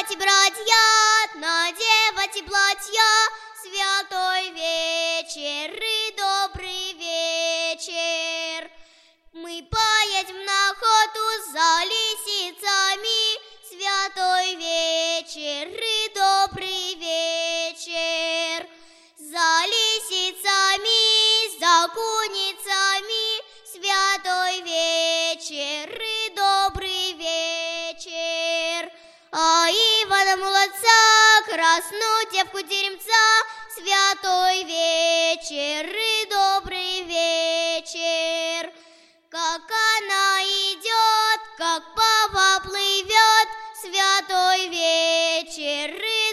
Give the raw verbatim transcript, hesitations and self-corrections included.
и братья, надевайте платья, святой вечер и добрый вечер. Мы поедем на охоту за лисицами, святой вечер и добрый вечер. За лисицами, за куницами, святой вечер и добрый вечер. А Ивана молодца, красную девку теремца, святой вечер и добрый вечер. Как она идет, как папа плывет, святой вечер и